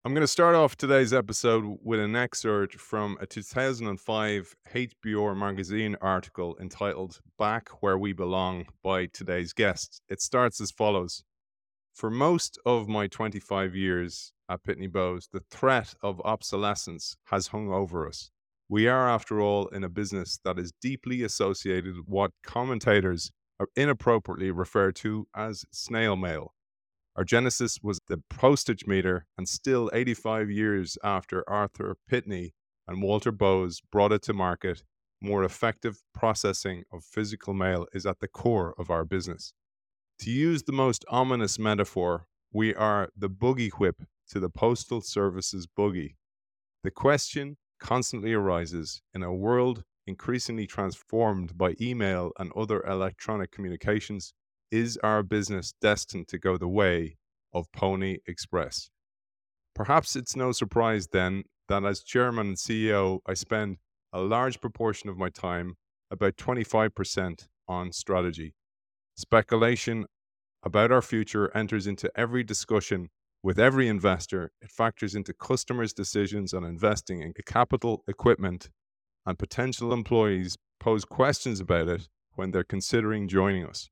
I'm going to start off today's episode with an excerpt from a 2005 HBO magazine article entitled Back Where We Belong by today's guest. It starts as follows. For most of my 25 years at Pitney Bowes, the threat of obsolescence has hung over us. We are, after all, in a business that is deeply associated with what commentators are inappropriately referred to as snail mail. Our genesis was the postage meter, and still 85 years after Arthur Pitney and Walter Bowes brought it to market, more effective processing of physical mail is at the core of our business. To use the most ominous metaphor, we are the buggy whip to the Postal Service's buggy. The question constantly arises in a world increasingly transformed by email and other electronic communications, is our business destined to go the way of Pony Express? Perhaps it's no surprise then that as chairman and CEO, I spend a large proportion of my time, about 25%, on strategy. Speculation about our future enters into every discussion with every investor. It factors into customers' decisions on investing in capital equipment, and potential employees pose questions about it when they're considering joining us.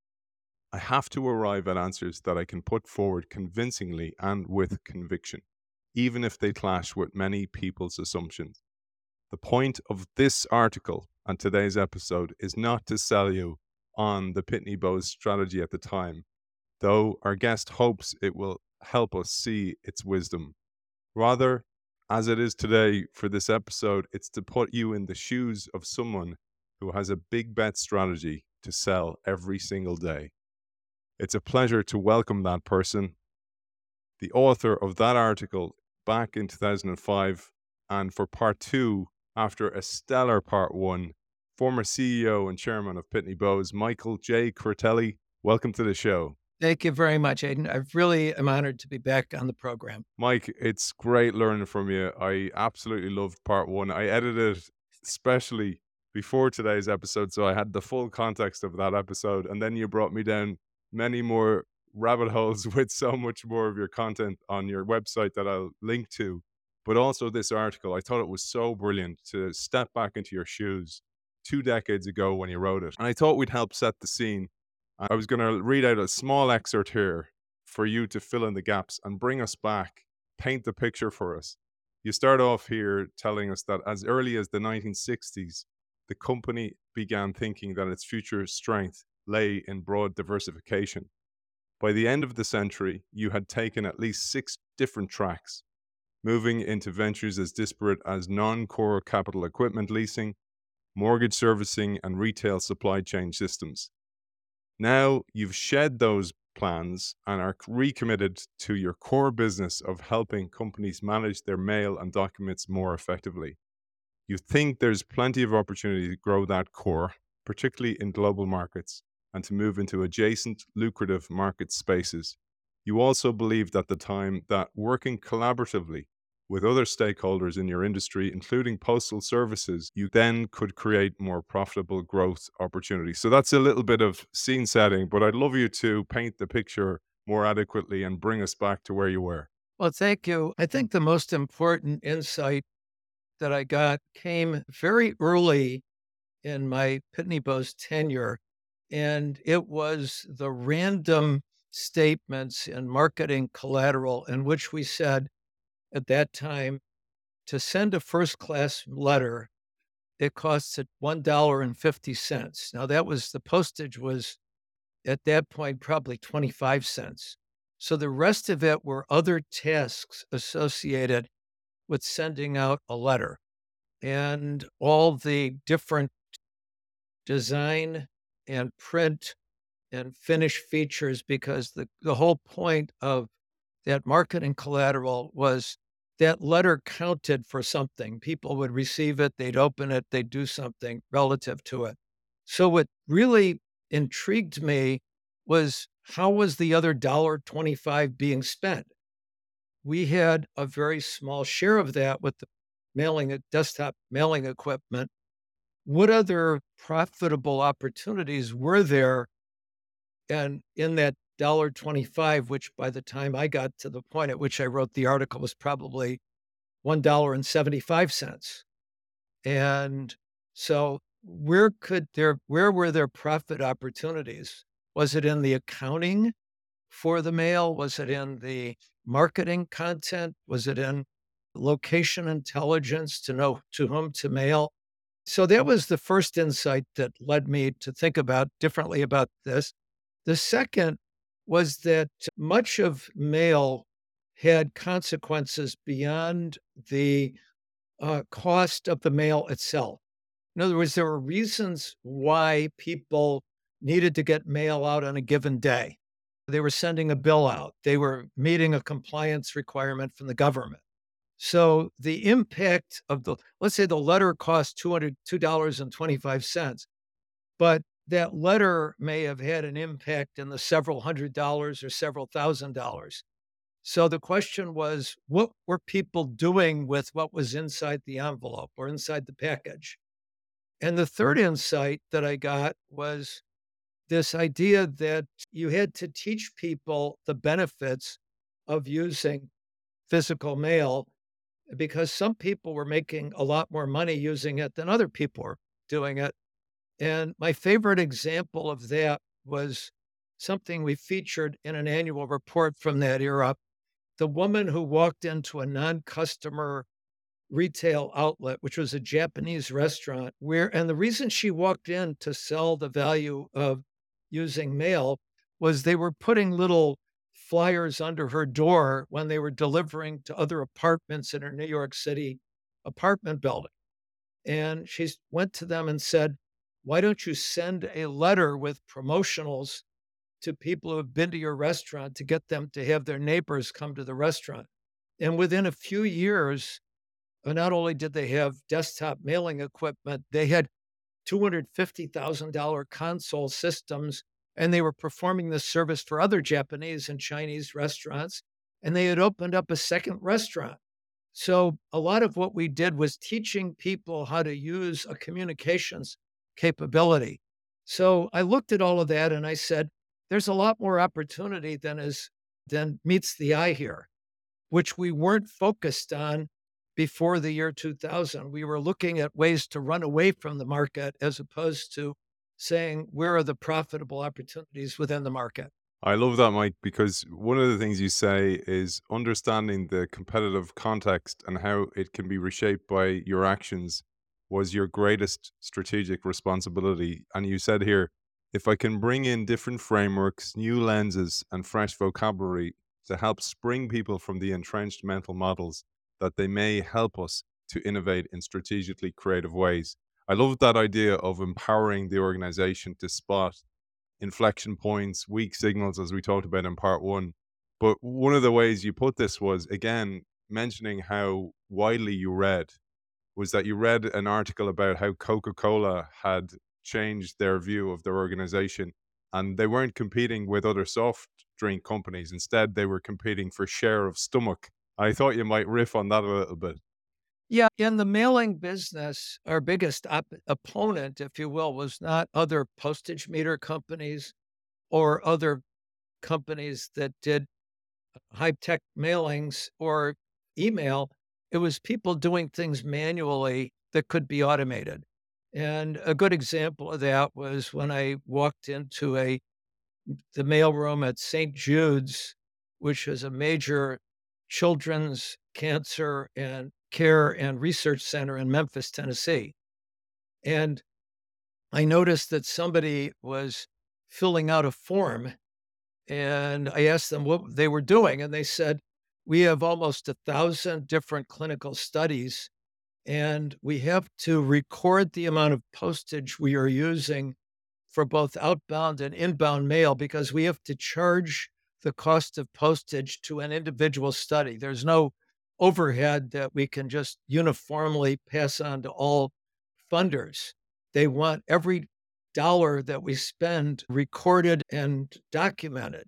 I have to arrive at answers that I can put forward convincingly and with conviction, even if they clash with many people's assumptions. The point of this article and today's episode is not to sell you on the Pitney Bowes strategy at the time, though our guest hopes it will help us see its wisdom. Rather, as it is today for this episode, it's to put you in the shoes of someone who has a big bet strategy to sell every single day. It's a pleasure to welcome that person, the author of that article back in 2005, and for part two, after a stellar part one, former CEO and chairman of Pitney Bowes, Michael J. Curtelli. Welcome to the show. Thank you very much, Aidan. I really am honored to be back on the program. Mike, it's great learning from you. I absolutely loved part one. I edited it especially before today's episode, so I had the full context of that episode. And then you brought me down many more rabbit holes with so much more of your content on your website that I'll link to. But also this article, I thought it was so brilliant to step back into your shoes 2 decades ago when you wrote it. And I thought we'd help set the scene. I was going to read out a small excerpt here for you to fill in the gaps and bring us back, paint the picture for us. You start off here telling us that as early as the 1960s, the company began thinking that its future strength lay in broad diversification. By the end of the century, you had taken at least 6 different tracks, moving into ventures as disparate as non-core capital equipment leasing, mortgage servicing, and retail supply chain systems. Now you've shed those plans and are recommitted to your core business of helping companies manage their mail and documents more effectively. You think there's plenty of opportunity to grow that core, particularly in global markets, and to move into adjacent, lucrative market spaces. You also believed at the time that working collaboratively with other stakeholders in your industry, including postal services, you then could create more profitable growth opportunities. So that's a little bit of scene setting, but I'd love you to paint the picture more adequately and bring us back to where you were. Well, thank you. I think the most important insight that I got came very early in my Pitney Bowes tenure, and it was the random statements in marketing collateral in which we said at that time to send a first class letter, it costs at $1.50. Now, that was the postage was at that point probably 25 cents. So the rest of it were other tasks associated with sending out a letter and all the different design and print and finish features, because the whole point of that marketing collateral was that letter counted for something. People would receive it, they'd open it, they'd do something relative to it. So what really intrigued me was, how was the other $1.25 being spent? We had a very small share of that with the desktop mailing equipment. What other profitable opportunities were there and in that $1.25, which by the time I got to the point at which I wrote the article was probably $1.75. And so where were there profit opportunities? Was it in the accounting for the mail? Was it in the marketing content? Was it in location intelligence to know to whom to mail? So that was the first insight that led me to think about differently about this. The second was that much of mail had consequences beyond the cost of the mail itself. In other words, there were reasons why people needed to get mail out on a given day. They were sending a bill out, they were meeting a compliance requirement from the government. So the impact of let's say the letter cost $202.25, but that letter may have had an impact in the several $100s or several $1,000s. So the question was, what were people doing with what was inside the envelope or inside the package? And the third insight that I got was this idea that you had to teach people the benefits of using physical mail because some people were making a lot more money using it than other people were doing it. And my favorite example of that was something we featured in an annual report from that era. The woman who walked into a non-customer retail outlet, which was a Japanese restaurant, and the reason she walked in to sell the value of using mail was they were putting little flyers under her door when they were delivering to other apartments in her New York City apartment building. And she went to them and said, "Why don't you send a letter with promotionals to people who have been to your restaurant to get them to have their neighbors come to the restaurant?" And within a few years, not only did they have desktop mailing equipment, they had $250,000 console systems, and they were performing this service for other Japanese and Chinese restaurants, and they had opened up a second restaurant. So a lot of what we did was teaching people how to use a communications capability. So I looked at all of that and I said, there's a lot more opportunity than meets the eye here, which we weren't focused on before the year 2000. We were looking at ways to run away from the market as opposed to saying, where are the profitable opportunities within the market? I love that, Mike, because one of the things you say is understanding the competitive context and how it can be reshaped by your actions was your greatest strategic responsibility. And you said here, if I can bring in different frameworks, new lenses, and fresh vocabulary to help spring people from the entrenched mental models, that they may help us to innovate in strategically creative ways. I love that idea of empowering the organization to spot inflection points, weak signals, as we talked about in part one. But one of the ways you put this was, again, mentioning how widely you read, was that you read an article about how Coca Cola had changed their view of their organization and they weren't competing with other soft drink companies. Instead, they were competing for share of stomach. I thought you might riff on that a little bit. Yeah, in the mailing business, our biggest opponent, if you will, was not other postage meter companies or other companies that did high tech mailings or email. It was people doing things manually that could be automated. And a good example of that was when I walked into the mailroom at St. Jude's, which is a major children's cancer and care and research center in Memphis, Tennessee. And I noticed that somebody was filling out a form and I asked them what they were doing. And they said, we have almost 1,000 different clinical studies, and we have to record the amount of postage we are using for both outbound and inbound mail because we have to charge the cost of postage to an individual study. There's no overhead that we can just uniformly pass on to all funders. They want every dollar that we spend recorded and documented.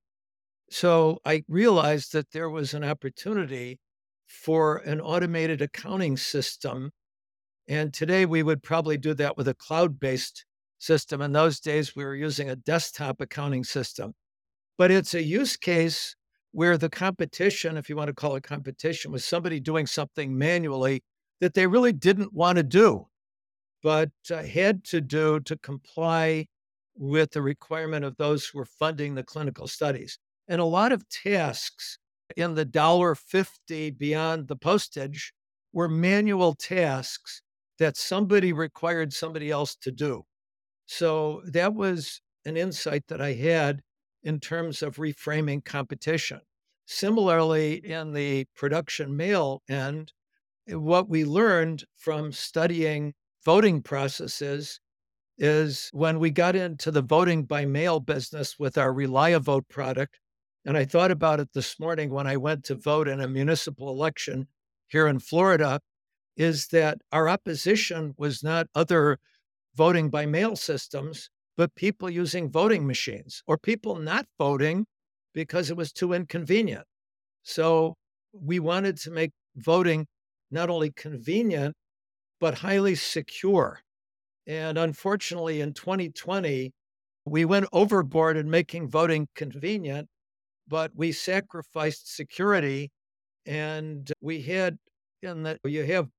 So I realized that there was an opportunity for an automated accounting system. And today we would probably do that with a cloud based system. In those days, we were using a desktop accounting system. But it's a use case where the competition, if you want to call it competition, was somebody doing something manually that they really didn't want to do, but had to do to comply with the requirement of those who were funding the clinical studies. And a lot of tasks in the $1.50 beyond the postage were manual tasks that somebody required somebody else to do. So that was an insight that I had in terms of reframing competition. Similarly, in the production mail end, what we learned from studying voting processes is when we got into the voting by mail business with our ReliaVote product, and I thought about it this morning when I went to vote in a municipal election here in Florida, is that our opposition was not other voting by mail systems, but people using voting machines or people not voting because it was too inconvenient. So we wanted to make voting not only convenient, but highly secure. And unfortunately, in 2020, we went overboard in making voting convenient, but we sacrificed security. And we had, in that, you have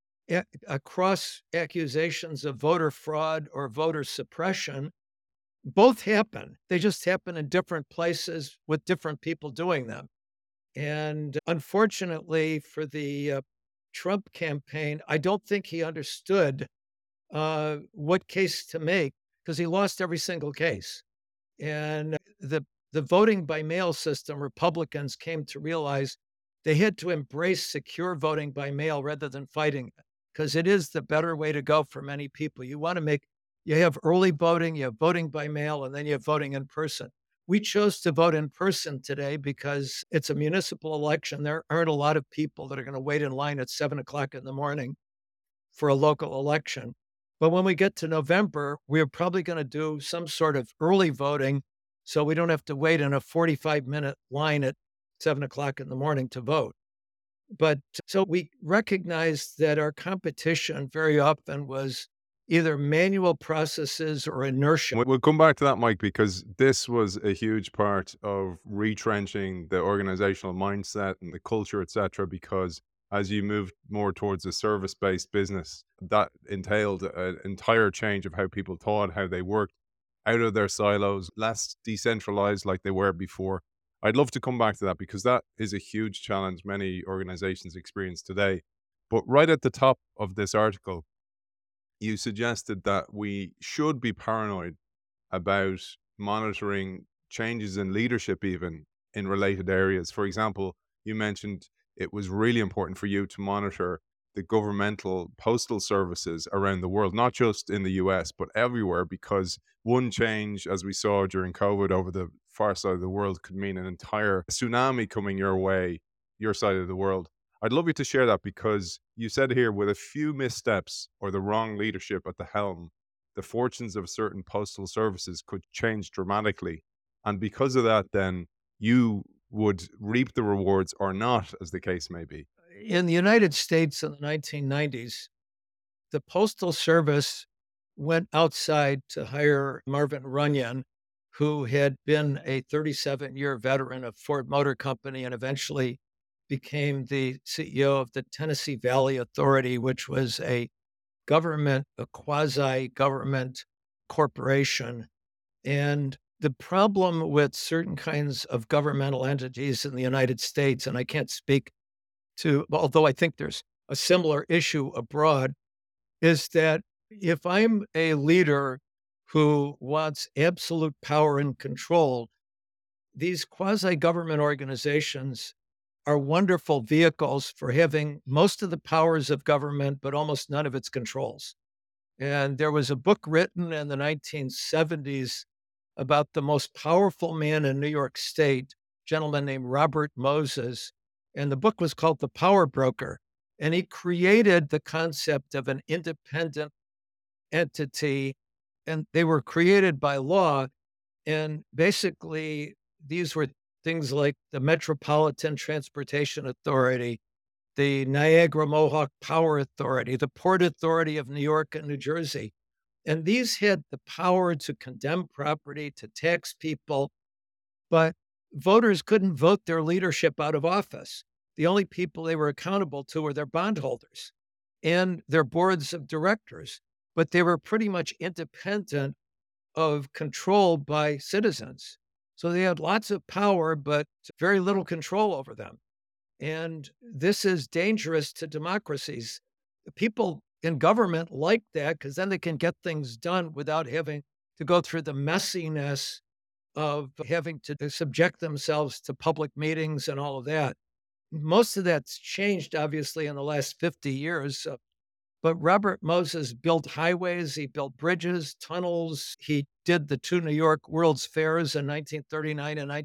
across accusations of voter fraud or voter suppression. Both happen. They just happen in different places with different people doing them. And unfortunately for the Trump campaign, I don't think he understood what case to make because he lost every single case. And the voting by mail system, Republicans came to realize they had to embrace secure voting by mail rather than fighting it because it is the better way to go for many people. You want to make, you have early voting, you have voting by mail, and then you have voting in person. We chose to vote in person today because it's a municipal election. There aren't a lot of people that are going to wait in line at 7 o'clock in the morning for a local election. But when we get to November, we're probably going to do some sort of early voting so we don't have to wait in a 45-minute line at 7 o'clock in the morning to vote. But so we recognized that our competition very often was either manual processes or inertia. We'll come back to that, Mike, because this was a huge part of retrenching the organizational mindset and the culture, etc. Because as you moved more towards a service-based business, that entailed an entire change of how people thought, how they worked, out of their silos, less decentralized like they were before. I'd love to come back to that because that is a huge challenge many organizations experience today. But right at the top of this article, you suggested that we should be paranoid about monitoring changes in leadership, even in related areas. For example, you mentioned it was really important for you to monitor the governmental postal services around the world, not just in the US, but everywhere, because one change, as we saw during COVID over the far side of the world, could mean an entire tsunami coming your way, your side of the world. I'd love you to share that because you said here with a few missteps or the wrong leadership at the helm, the fortunes of certain postal services could change dramatically. And because of that, then you would reap the rewards or not, as the case may be. In the United States in the 1990s, the Postal Service went outside to hire Marvin Runyon, who had been a 37-year veteran of Ford Motor Company and eventually became the CEO of the Tennessee Valley Authority, which was a government, a quasi government corporation. And the problem with certain kinds of governmental entities in the United States, and I can't speak to, although I think there's a similar issue abroad, is that if I'm a leader who wants absolute power and control, these quasi government organizations are wonderful vehicles for having most of the powers of government, but almost none of its controls. And there was a book written in the 1970s about the most powerful man in New York State, a gentleman named Robert Moses. And the book was called The Power Broker. And he created the concept of an independent entity, and they were created by law. And basically, these were things like the Metropolitan Transportation Authority, the Niagara Mohawk Power Authority, the Port Authority of New York and New Jersey. And these had the power to condemn property, to tax people, but voters couldn't vote their leadership out of office. The only people they were accountable to were their bondholders and their boards of directors, but they were pretty much independent of control by citizens. So they had lots of power, but very little control over them. And this is dangerous to democracies. People in government like that because then they can get things done without having to go through the messiness of having to subject themselves to public meetings and all of that. Most of that's changed, obviously, in the last 50 years. But Robert Moses built highways, he built bridges, tunnels. He did the two New York World's Fairs in 1939 and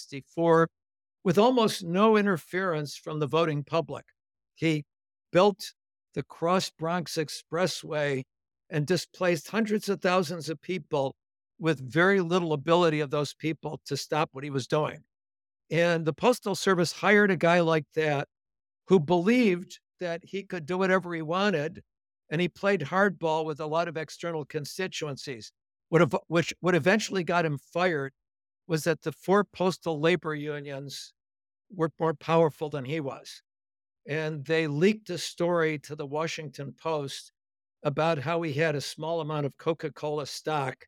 1964 with almost no interference from the voting public. He built the Cross Bronx Expressway and displaced hundreds of thousands of people with very little ability of those people to stop what he was doing. And the Postal Service hired a guy like that who believed that he could do whatever he wanted. And he played hardball with a lot of external constituencies. Which what eventually got him fired was that the four postal labor unions were more powerful than he was. And they leaked a story to the Washington Post about how he had a small amount of Coca Cola stock.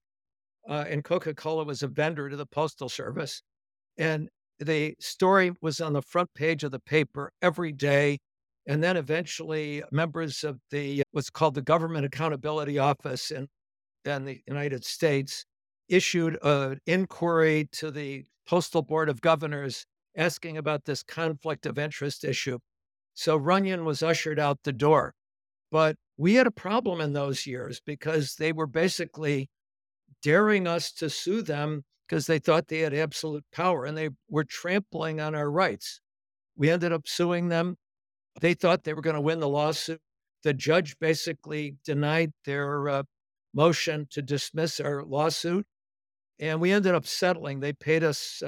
And Coca Cola was a vendor to the Postal Service. And the story was on the front page of the paper every day. And then eventually, members of the what's called the Government Accountability Office in the United States issued an inquiry to the Postal Board of Governors asking about this conflict of interest issue. So Runyon was ushered out the door. But we had a problem in those years because they were basically daring us to sue them because they thought they had absolute power and they were trampling on our rights. We ended up suing them. They thought they were going to win the lawsuit. The judge basically denied their motion to dismiss our lawsuit, and we ended up settling. They paid us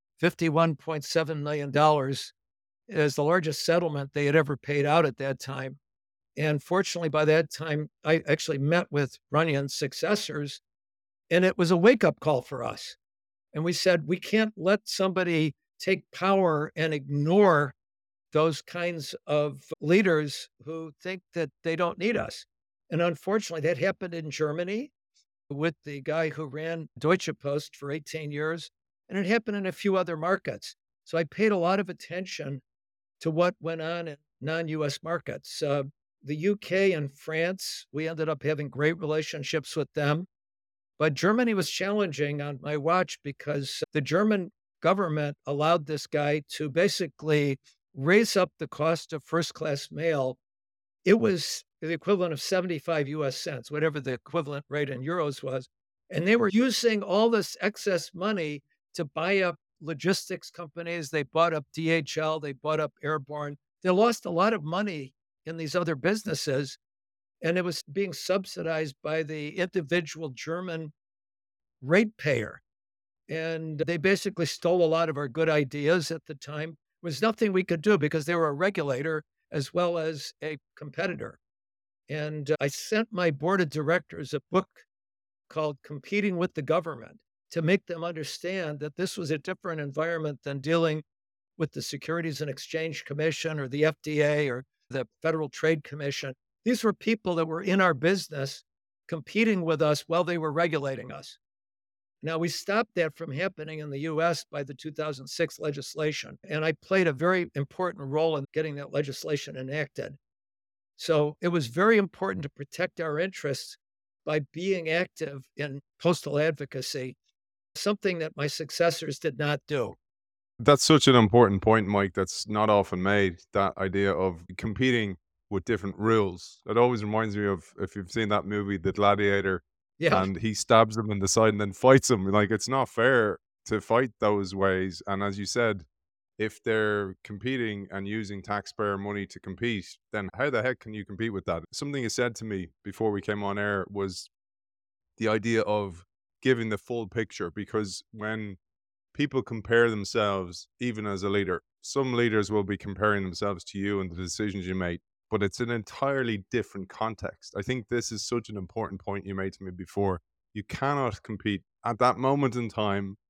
$51.7 million as the largest settlement they had ever paid out at that time. And fortunately, by that time, I actually met with Runyon's successors, and it was a wake up call for us. And we said, we can't let somebody take power and ignore those kinds of leaders who think that they don't need us. And unfortunately, that happened in Germany with the guy who ran Deutsche Post for 18 years. And it happened in a few other markets. So I paid a lot of attention to what went on in non US markets. The UK and France, we ended up having great relationships with them. But Germany was challenging on my watch because the German government allowed this guy to basically raise up the cost of first class mail. It was the equivalent of 75 US cents, whatever the equivalent rate in euros was. And they were using all this excess money to buy up logistics companies. They bought up DHL, they bought up Airborne. They lost a lot of money in these other businesses, and it was being subsidized by the individual German ratepayer. And they basically stole a lot of our good ideas at the time. There was nothing we could do because they were a regulator as well as a competitor. And I sent my board of directors a book called Competing with the Government to make them understand that this was a different environment than dealing with the Securities and Exchange Commission or the FDA or the Federal Trade Commission. These were people that were in our business competing with us while they were regulating us. Now, we stopped that from happening in the US by the 2006 legislation, and I played a very important role in getting that legislation enacted. So it was very important to protect our interests by being active in postal advocacy, something that my successors did not do. That's such an important point, Mike, that's not often made. That idea of competing with different rules. It always reminds me of, if you've seen that movie, The Gladiator, Yeah. and he stabs him in the side and then fights him. Like, it's not fair to fight those ways. And as you said, if they're competing and using taxpayer money to compete, then how the heck can you compete with that? Something you said to me before we came on air was the idea of giving the full picture, because when people compare themselves, even as a leader, some leaders will be comparing themselves to you and the decisions you make, but it's an entirely different context. I think this is such an important point you made to me before. You cannot compete at that moment in time.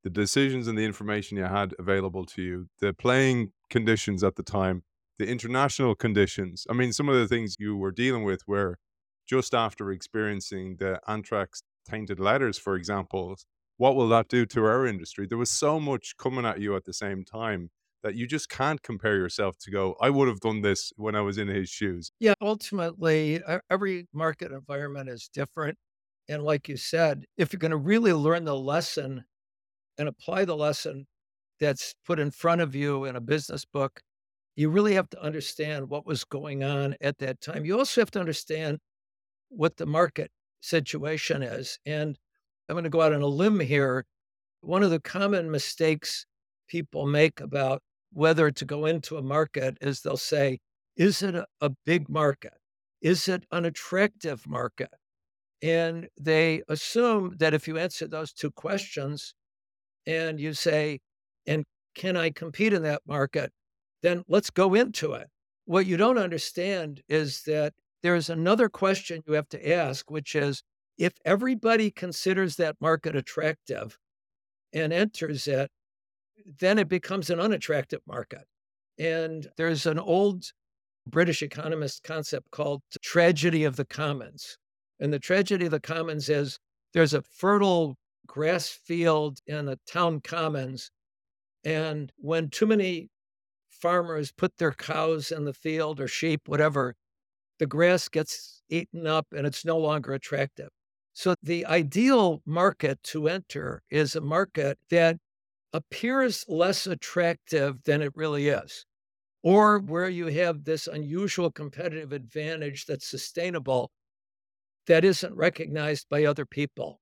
the decisions and the information you had available to you, the playing conditions at the time, the international conditions. I mean, some of the things you were dealing with were just after experiencing the anthrax tainted letters, for example. What will that do to our industry? There was so much coming at you at the same time that you just can't compare yourself to go, I would have done this when I was in his shoes. Yeah, ultimately, every market environment is different. And like you said, if you're going to really learn the lesson and apply the lesson that's put in front of you in a business book, you really have to understand what was going on at that time. You also have to understand what the market situation is. And I'm going to go out on a limb here. One of the common mistakes people make about whether to go into a market is they'll say, is it a big market? Is it an attractive market? And they assume that if you answer those two questions and you say, and can I compete in that market? Then let's go into it. What you don't understand is that there's another question you have to ask, which is if everybody considers that market attractive and enters it, then it becomes an unattractive market. And there's an old British economist concept called tragedy of the commons. And the tragedy of the commons is there's a fertile grass field in the town commons. And when too many farmers put their cows in the field or sheep, whatever, the grass gets eaten up and it's no longer attractive. So the ideal market to enter is a market that appears less attractive than it really is, or where you have this unusual competitive advantage that's sustainable that isn't recognized by other people.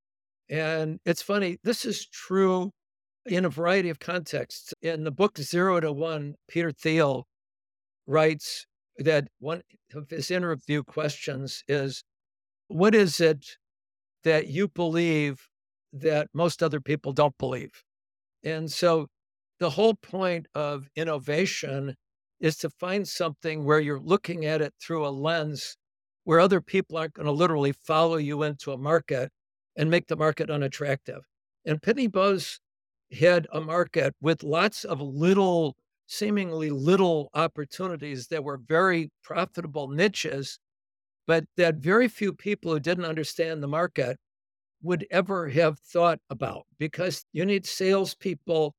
And it's funny, this is true in a variety of contexts. In the book Zero to One, Peter Thiel writes that one of his interview questions is, what is it that you believe that most other people don't believe? And so the whole point of innovation is to find something where you're looking at it through a lens where other people aren't going to literally follow you into a market and make the market unattractive. And Pitney Bowes had a market with lots of little, seemingly little opportunities that were very profitable niches, but that very few people who didn't understand the market would ever have thought about, because you need salespeople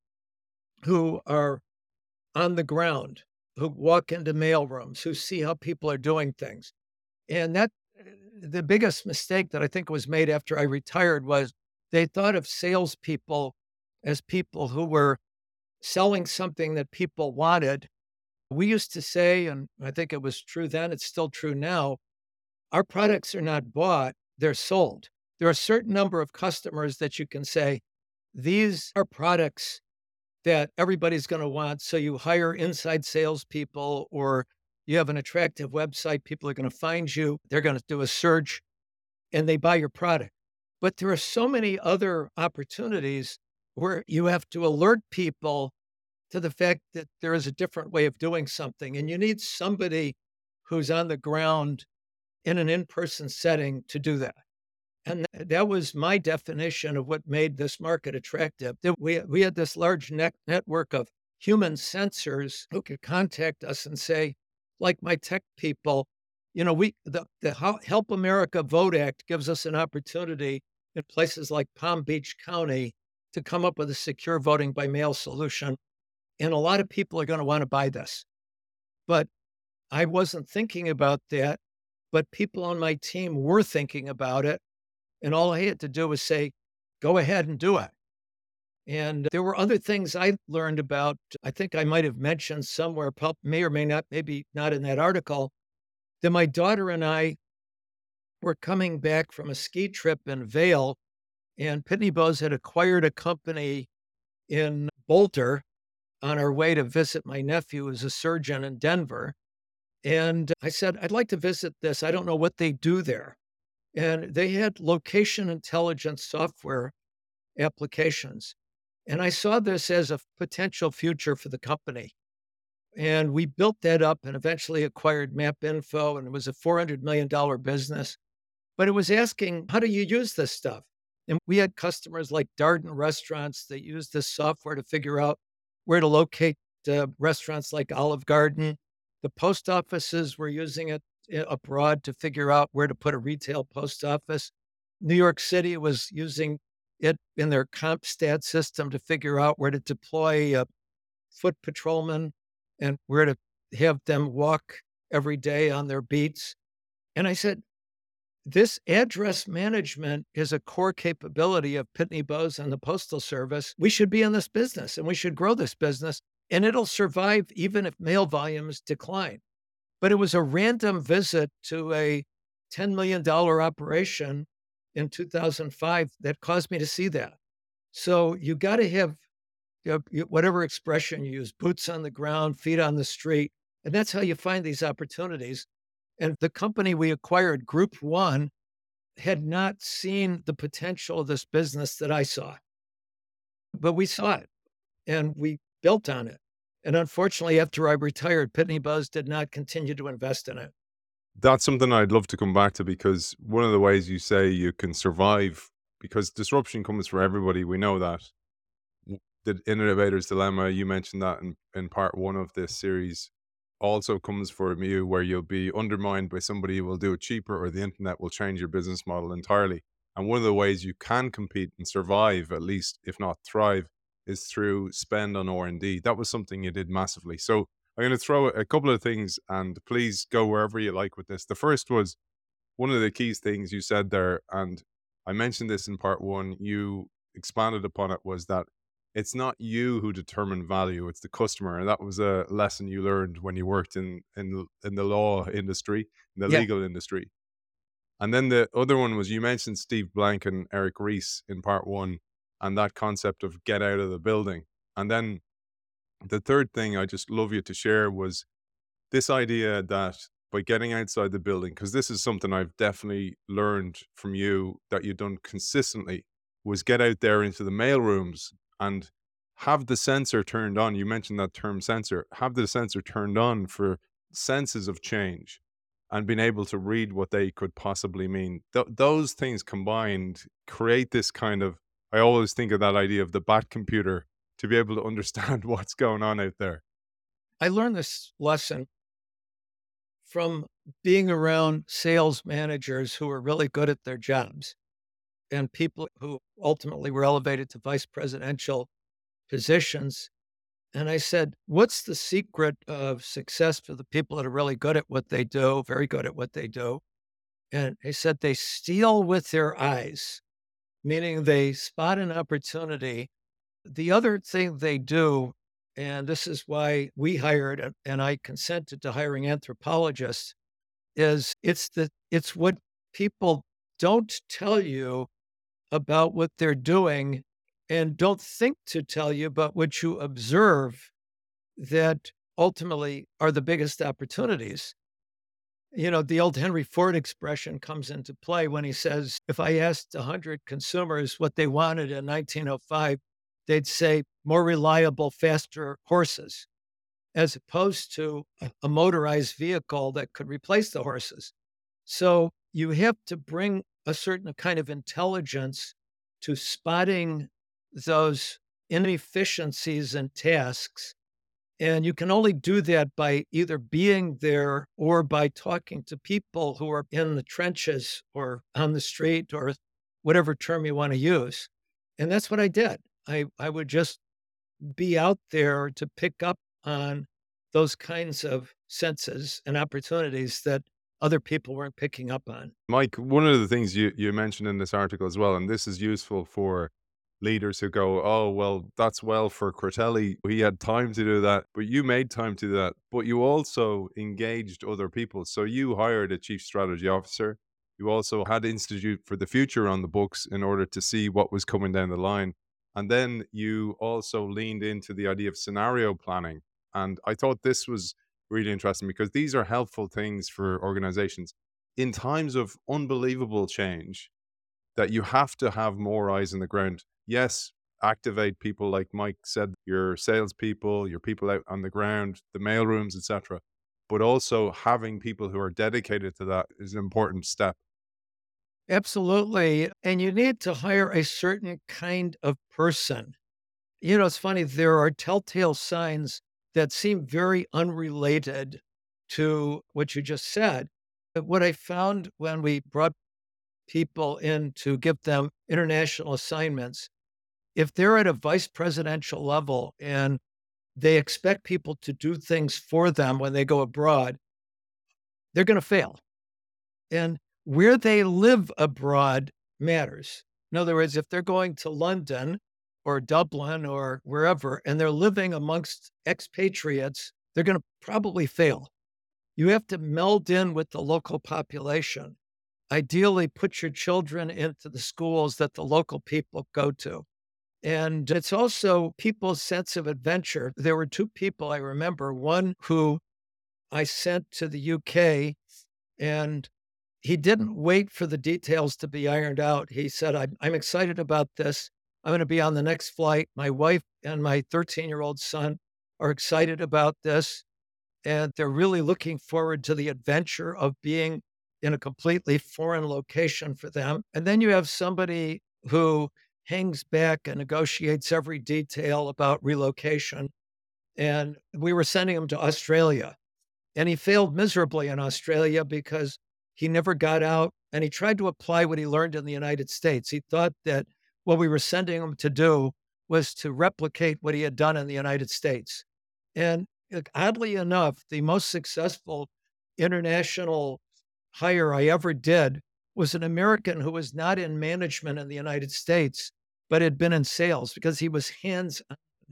who are on the ground, who walk into mailrooms, who see how people are doing things. And that the biggest mistake that I think was made after I retired was they thought of salespeople as people who were selling something that people wanted. We used to say, and I think it was true then, it's still true now, our products are not bought, they're sold. There are a certain number of customers that you can say, these are products that everybody's going to want. So you hire inside salespeople, or you have an attractive website. People are going to find you. They're going to do a search and they buy your product. But there are so many other opportunities where you have to alert people to the fact that there is a different way of doing something. And you need somebody who's on the ground in an in-person setting to do that. And that was my definition of what made this market attractive. That we had this large network of human sensors who could contact us and say, like my tech people, you know, the Help America Vote Act gives us an opportunity in places like Palm Beach County to come up with a secure voting by mail solution. And a lot of people are going to want to buy this. But I wasn't thinking about that, but people on my team were thinking about it. And all I had to do was say, go ahead and do it. And there were other things I learned about. I think I might have mentioned somewhere, may or may not, maybe not in that article, that my daughter and I were coming back from a ski trip in Vail, and Pitney Bowes had acquired a company in Boulder on our way to visit my nephew, who's a surgeon in Denver. And I said, I'd like to visit this. I don't know what they do there. And they had location intelligence software applications. And I saw this as a potential future for the company. And we built that up and eventually acquired MapInfo, and it was a $400 million business. But it was asking, how do you use this stuff? And we had customers like Darden Restaurants that used this software to figure out where to locate restaurants like Olive Garden. The post offices were using it abroad to figure out where to put a retail post office. New York City was using it in their CompStat system to figure out where to deploy foot patrolmen and where to have them walk every day on their beats. And I said, this address management is a core capability of Pitney Bowes and the Postal Service. We should be in this business and we should grow this business, and it'll survive even if mail volumes decline. But it was a random visit to a $10 million operation in 2005 that caused me to see that. So you got to have, whatever expression you use, boots on the ground, feet on the street. And that's how you find these opportunities. And the company we acquired, Group One, had not seen the potential of this business that I saw, but we saw it and we built on it. And unfortunately, after I retired, Pitney Bowes did not continue to invest in it. That's something I'd love to come back to, because one of the ways you say you can survive, because disruption comes for everybody. We know that. The innovator's dilemma, you mentioned that in part one of this series, also comes from you, where you'll be undermined by somebody who will do it cheaper, or the internet will change your business model entirely. And one of the ways you can compete and survive, at least if not thrive, is through spend on R&D. That was something you did massively. So I'm going to throw a couple of things, and please go wherever you like with this. The first was one of the key things you said there, and I mentioned this in part one, you expanded upon it, was that it's not you who determine value, it's the customer. And that was a lesson you learned when you worked in the law industry, in the Yeah. legal industry. And then the other one was, you mentioned Steve Blank and Eric Ries in part one, and that concept of get out of the building. And then the third thing I just love you to share was this idea that by getting outside the building, because this is something I've definitely learned from you that you've done consistently, was get out there into the mail rooms and have the sensor turned on. You mentioned that term sensor, have the sensor turned on for senses of change and being able to read what they could possibly mean. Those things combined create this kind of, I always think of that idea of the bat computer, to be able to understand what's going on out there. I learned this lesson from being around sales managers who were really good at their jobs and people who ultimately were elevated to vice presidential positions. And I said, what's the secret of success for the people that are really good at what they do, very good at what they do? And he said, they steal with their eyes, meaning they spot an opportunity. The other thing they do, and this is why we hired and I consented to hiring anthropologists, is it's what people don't tell you about what they're doing and don't think to tell you, but what you observe that ultimately are the biggest opportunities. You know, the old Henry Ford expression comes into play when he says, if I asked 100 consumers what they wanted in 1905, they'd say more reliable, faster horses, as opposed to a motorized vehicle that could replace the horses. So you have to bring a certain kind of intelligence to spotting those inefficiencies in tasks. And you can only do that by either being there or by talking to people who are in the trenches or on the street or whatever term you want to use. And that's what I did. I would just be out there to pick up on those kinds of senses and opportunities that other people weren't picking up on. Mike, one of the things you mentioned in this article as well, and this is useful for leaders who go, oh, well, that's well for Critelli. He had time to do that, but you made time to do that. But you also engaged other people. So you hired a chief strategy officer. You also had Institute for the Future on the books in order to see what was coming down the line. And then you also leaned into the idea of scenario planning. And I thought this was really interesting, because these are helpful things for organizations in times of unbelievable change, that you have to have more eyes on the ground. Yes, activate people like Mike said, your salespeople, your people out on the ground, the mailrooms, etc. But also having people who are dedicated to that is an important step. Absolutely. And you need to hire a certain kind of person. It's funny, there are telltale signs that seem very unrelated to what you just said. But what I found when we brought people in to give them international assignments, if they're at a vice presidential level and they expect people to do things for them when they go abroad, they're going to fail. And where they live abroad matters. In other words, if they're going to London or Dublin or wherever and they're living amongst expatriates, they're going to probably fail. You have to meld in with the local population. Ideally, put your children into the schools that the local people go to. And it's also people's sense of adventure. There were two people I remember, one who I sent to the UK, and he didn't wait for the details to be ironed out. He said, I'm excited about this. I'm going to be on the next flight. My wife and my 13-year-old son are excited about this. And they're really looking forward to the adventure of being in a completely foreign location for them. And then you have somebody who hangs back and negotiates every detail about relocation. And we were sending him to Australia. And he failed miserably in Australia because he never got out and he tried to apply what he learned in the United States. He thought that what we were sending him to do was to replicate what he had done in the United States. And oddly enough, the most successful international hire I ever did was an American who was not in management in the United States, but had been in sales because he was hands.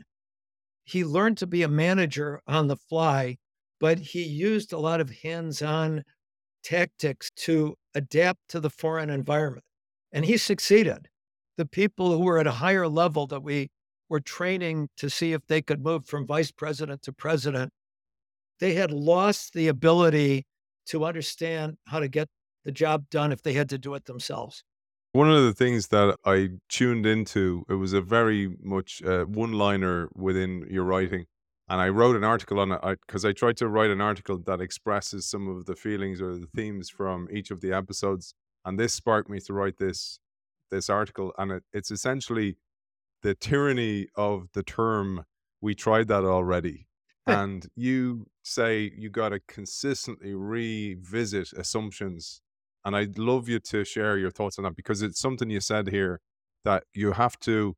He learned to be a manager on the fly, but he used a lot of hands-on tactics to adapt to the foreign environment. And he succeeded. The people who were at a higher level that we were training to see if they could move from vice president to president, they had lost the ability to understand how to get the job done if they had to do it themselves. One of the things that I tuned into, it was a very much one-liner within your writing, and I wrote an article on it because I tried to write an article that expresses some of the feelings or the themes from each of the episodes, and this sparked me to write this article, and it's essentially the tyranny of the term "we tried that already." And you say you got to consistently revisit assumptions. And I'd love you to share your thoughts on that because it's something you said here that you have to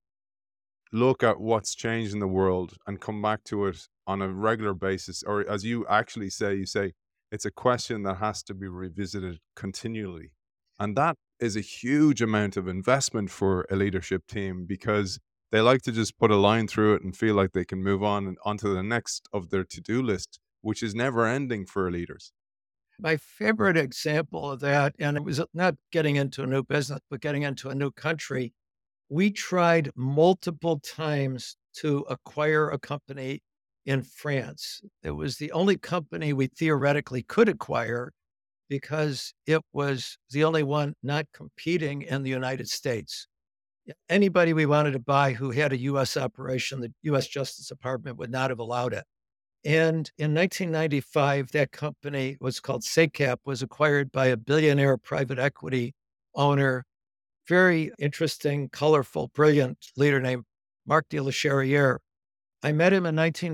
look at what's changed in the world and come back to it on a regular basis. Or as you actually say, you say it's a question that has to be revisited continually. And that is a huge amount of investment for a leadership team because they like to just put a line through it and feel like they can move on and onto the next of their to-do list, which is never ending for leaders. My favorite example of that, and it was not getting into a new business, but getting into a new country. We tried multiple times to acquire a company in France. It was the only company we theoretically could acquire because it was the only one not competing in the United States. Anybody we wanted to buy who had a US operation, the US Justice Department would not have allowed it. And in 1995, that company was called SACAP, was acquired by a billionaire private equity owner, very interesting, colorful, brilliant leader named Marc de la Charrière. I met him in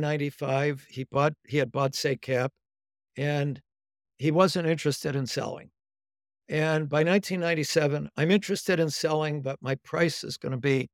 1995. He had bought SACAP and he wasn't interested in selling. And by 1997, I'm interested in selling, but my price is going to be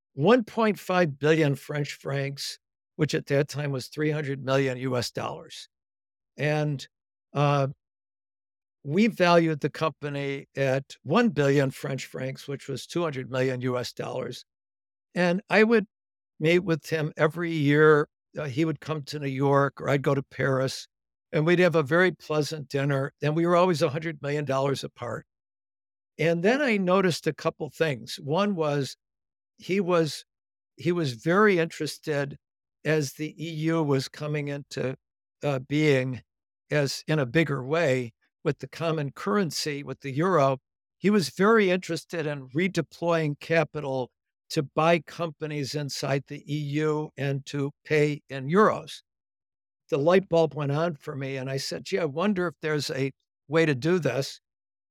1.5 billion French francs, which at that time was 300 million US dollars. And uh, we valued the company at 1 billion French francs, which was 200 million US dollars. And I would meet with him every year. He would come to New York or I'd go to Paris and we'd have a very pleasant dinner. And we were always $100 million apart. And then I noticed a couple things. One was he was he was very interested as the EU was coming into being as in a bigger way with the common currency, with the euro. He was very interested in redeploying capital to buy companies inside the EU and to pay in euros. The light bulb went on for me, and I said, gee, I wonder if there's a way to do this.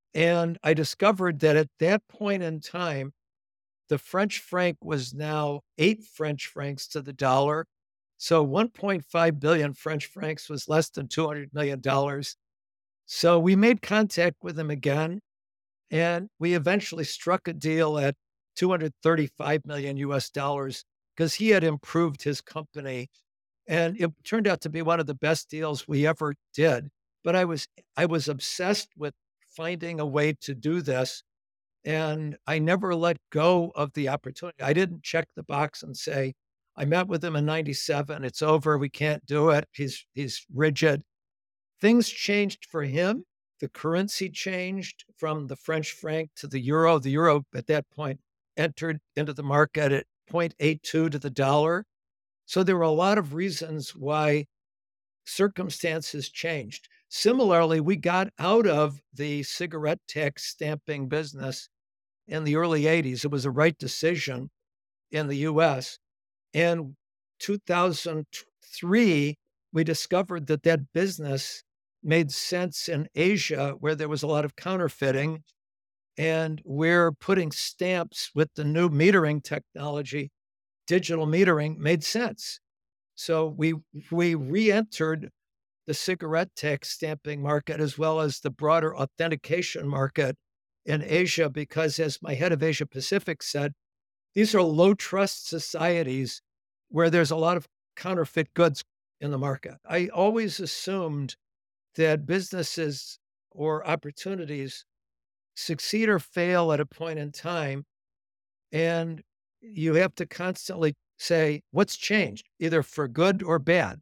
And I discovered that at that point in time, the French franc was now 8 French francs to the dollar. So 1.5 billion French francs was less than $200 million. So we made contact with him again, and we eventually struck a deal at 235 million US dollars because he had improved his company. And it turned out to be one of the best deals we ever did. But I was obsessed with finding a way to do this, and I never let go of the opportunity. I didn't check the box and say, I met with him in 97, it's over, we can't do it. He's rigid. Things changed for him. The currency changed from the French franc to the euro. The euro at that point entered into the market at 0.82 to the dollar. So there were a lot of reasons why circumstances changed. Similarly, we got out of the cigarette tax stamping business in the early 80s. It was a right decision in the US. And 2003, we discovered that that business made sense in Asia where there was a lot of counterfeiting. And we're putting stamps with the new metering technology, digital metering made sense. So we re-entered the cigarette tax stamping market as well as the broader authentication market in Asia, because as my head of Asia Pacific said, these are low trust societies where there's a lot of counterfeit goods in the market. I always assumed that businesses or opportunities succeed or fail at a point in time, and you have to constantly say, what's changed, either for good or bad?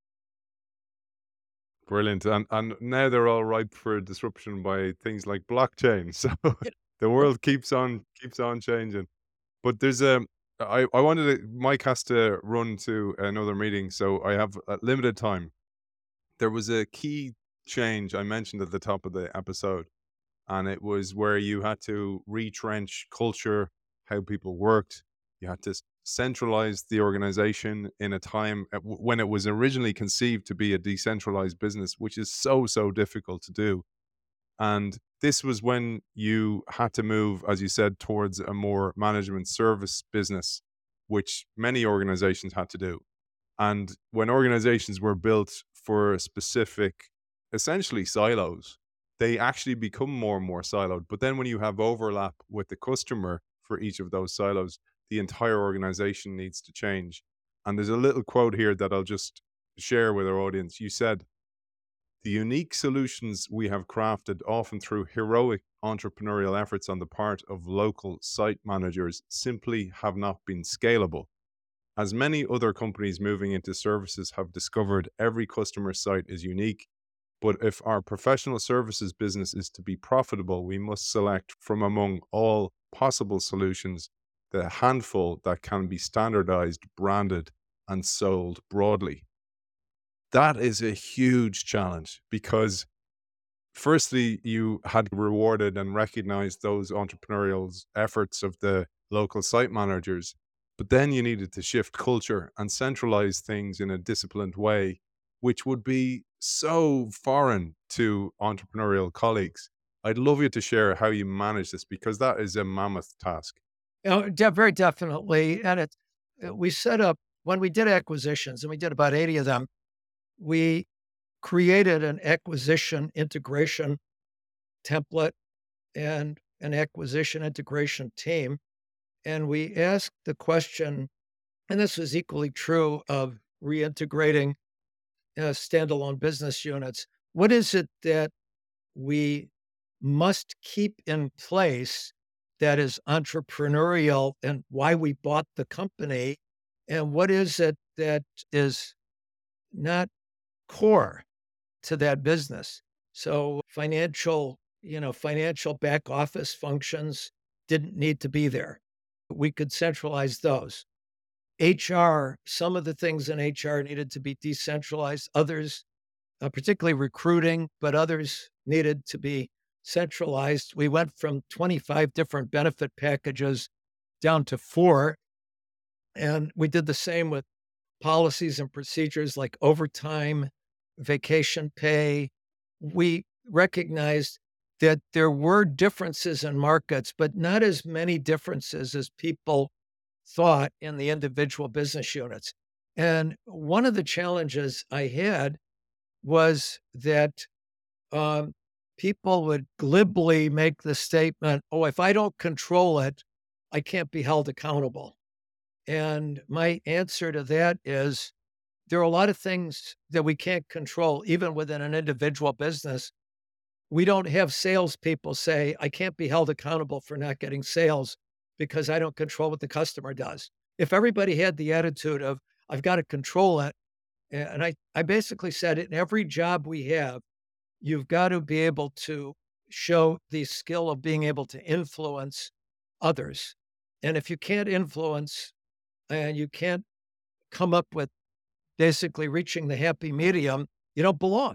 Brilliant. And now they're all ripe for disruption by things like blockchain. So the world keeps on changing. But there's a I wanted to Mike has to run to another meeting, so I have limited time. There was a key change I mentioned at the top of the episode, and it was where you had to retrench culture, how people worked. You had to centralize the organization in a time when it was originally conceived to be a decentralized business, which is so difficult to do. And this was when you had to move, as you said, towards a more management service business, which many organizations had to do. And when organizations were built for specific, essentially silos, they actually become more and more siloed. But then when you have overlap with the customer for each of those silos, the entire organization needs to change. And there's a little quote here that I'll just share with our audience. You said, the unique solutions we have crafted, often through heroic entrepreneurial efforts on the part of local site managers, simply have not been scalable. As many other companies moving into services have discovered, every customer site is unique. But if our professional services business is to be profitable, we must select from among all possible solutions the handful that can be standardized, branded, and sold broadly. That is a huge challenge because firstly, you had rewarded and recognized those entrepreneurial efforts of the local site managers, but then you needed to shift culture and centralize things in a disciplined way, which would be so foreign to entrepreneurial colleagues. I'd love you to share how you manage this because that is a mammoth task. Very definitely. And we set up, when we did acquisitions, and we did about 80 of them, we created an acquisition integration template and an acquisition integration team. And we asked the question, and this was equally true of reintegrating standalone business units. What is it that we must keep in place that is entrepreneurial and why we bought the company? And what is it that is not core to that business? So financial back office functions didn't need to be there. We could centralize those. HR, some of the things in HR needed to be decentralized, others, particularly recruiting, but others needed to be centralized. We went from 25 different benefit packages down to 4. And we did the same with policies and procedures like overtime, vacation pay. We recognized that there were differences in markets, but not as many differences as people thought in the individual business units. And one of the challenges I had was that um, people would glibly make the statement, oh, if I don't control it, I can't be held accountable. And my answer to that is there are a lot of things that we can't control, even within an individual business. We don't have salespeople say, I can't be held accountable for not getting sales because I don't control what the customer does. If everybody had the attitude of, I've got to control it, and I basically said in every job we have, you've got to be able to show the skill of being able to influence others. And if you can't influence and you can't come up with basically reaching the happy medium, you don't belong.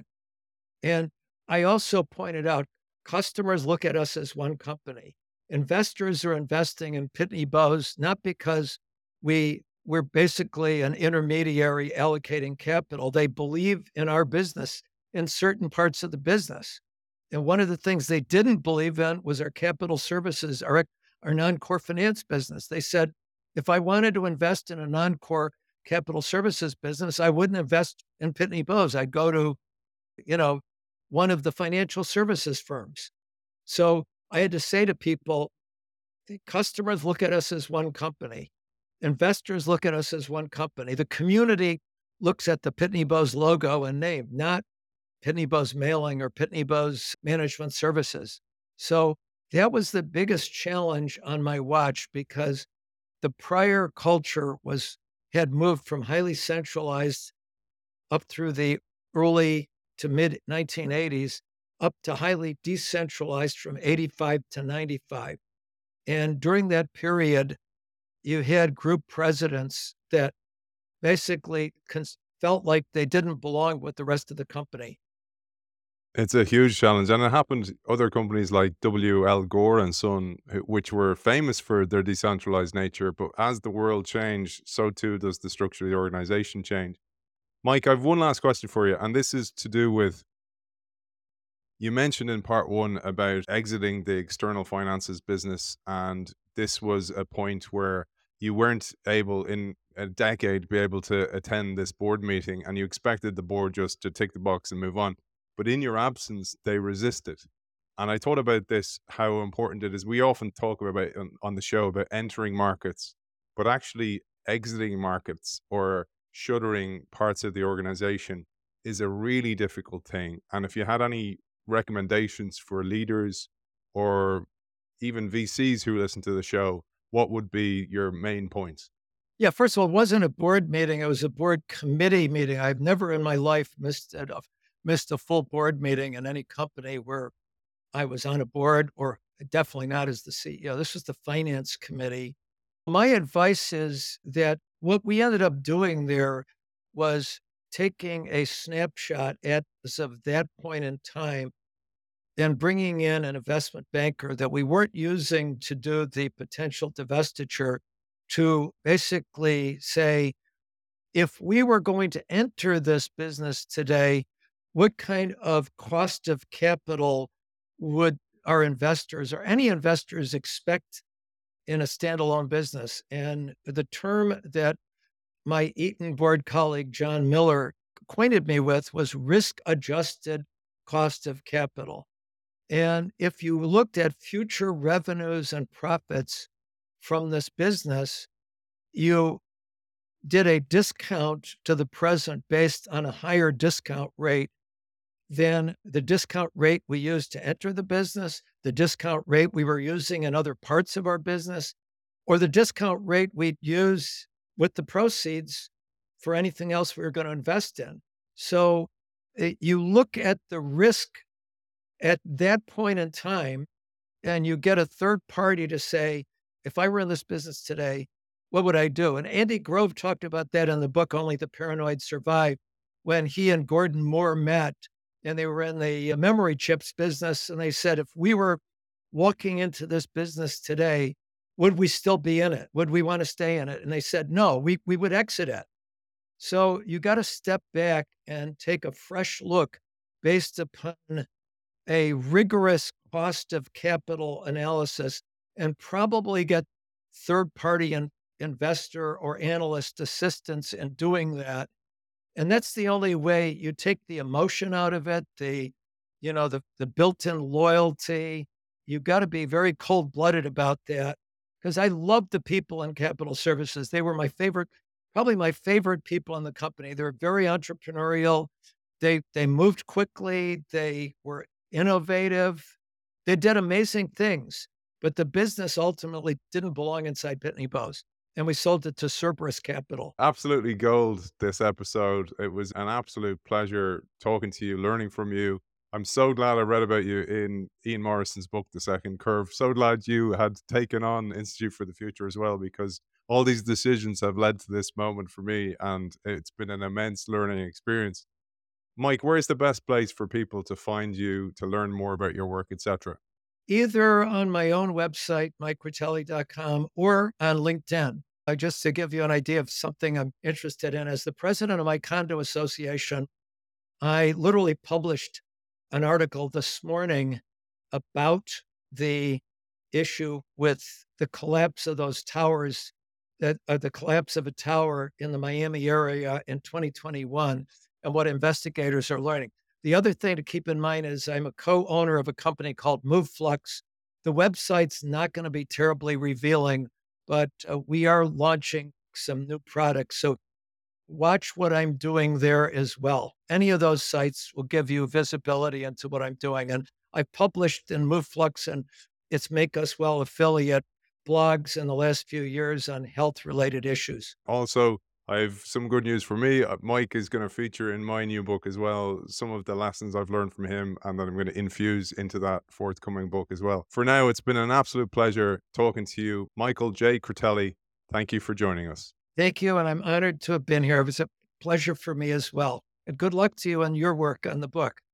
And I also pointed out customers look at us as one company. Investors are investing in Pitney Bowes not because we're basically an intermediary allocating capital. They believe in our business in certain parts of the business. And one of the things they didn't believe in was our capital services, our non-core finance business. They said, if I wanted to invest in a non-core capital services business, I wouldn't invest in Pitney Bowes. I'd go to, you know, one of the financial services firms. So I had to say to people, the customers look at us as one company. Investors look at us as one company. The community looks at the Pitney Bowes logo and name, not Pitney Bowes Mailing or Pitney Bowes Management Services. So that was the biggest challenge on my watch because the prior culture had moved from highly centralized up through the early to mid 1980s up to highly decentralized from 85 to 95. And during that period, you had group presidents that basically felt like they didn't belong with the rest of the company. It's a huge challenge, and it happened other companies like W.L. Gore and Son, which were famous for their decentralized nature, but as the world changed, so too does the structure of the organization change. Mike, I've one last question for you, and this is to do with you mentioned in part one about exiting the external finances business, and this was a point where you weren't able in a decade be able to attend this board meeting, and you expected the board just to tick the box and move on. But in your absence, they resisted. And I thought about this, how important it is. We often talk about it on the show about entering markets, but actually exiting markets or shuttering parts of the organization is a really difficult thing. And if you had any recommendations for leaders or even VCs who listen to the show, what would be your main points? Yeah, first of all, it wasn't a board meeting. It was a board committee meeting. I've never in my life missed a full board meeting in any company where I was on a board, or definitely not as the CEO. This was the finance committee. My advice is that what we ended up doing there was taking a snapshot as of that point in time and bringing in an investment banker that we weren't using to do the potential divestiture to basically say, if we were going to enter this business today, what kind of cost of capital would our investors or any investors expect in a standalone business? And the term that my Eaton board colleague, John Miller, acquainted me with was risk adjusted cost of capital. And if you looked at future revenues and profits from this business, you did a discount to the present based on a higher discount rate than the discount rate we used to enter the business, the discount rate we were using in other parts of our business, or the discount rate we'd use with the proceeds for anything else we were going to invest in. So you look at the risk at that point in time, and you get a third party to say, if I were in this business today, what would I do? And Andy Grove talked about that in the book, Only the Paranoid Survive, when he and Gordon Moore met and they were in the memory chips business. And they said, if we were walking into this business today, would we still be in it? Would we want to stay in it? And they said, no, we would exit it. So you got to step back and take a fresh look based upon a rigorous cost of capital analysis and probably get third party investor or analyst assistance in doing that. And that's the only way you take the emotion out of it, the built-in loyalty. You've got to be very cold-blooded about that because I love the people in capital services. They were my favorite, probably my favorite people in the company. They're very entrepreneurial. They moved quickly. They were innovative. They did amazing things, but the business ultimately didn't belong inside Pitney Bowes, and we sold it to Cerberus Capital. Absolutely gold this episode. It was an absolute pleasure talking to you, learning from you. I'm so glad I read about you in Ian Morrison's book, The Second Curve. So glad you had taken on Institute for the Future as well, because all these decisions have led to this moment for me, and it's been an immense learning experience. Mike, where's the best place for people to find you, to learn more about your work, etc.? Either on my own website, mikecritelli.com, or on LinkedIn. Just to give you an idea of something I'm interested in, as the president of my condo association, I literally published an article this morning about the issue with the collapse of those towers, the collapse of a tower in the Miami area in 2021, and what investigators are learning. The other thing to keep in mind is I'm a co-owner of a company called MoveFlux. The website's not going to be terribly revealing, but we are launching some new products. So watch what I'm doing there as well. Any of those sites will give you visibility into what I'm doing. And I've published in MoveFlux and its Make Us Well affiliate blogs in the last few years on health related issues. Also, I have some good news for me. Mike is going to feature in my new book as well some of the lessons I've learned from him, and that I'm going to infuse into that forthcoming book as well. For now, it's been an absolute pleasure talking to you, Michael J. Critelli. Thank you for joining us. Thank you. And I'm honored to have been here. It was a pleasure for me as well. And good luck to you on your work on the book.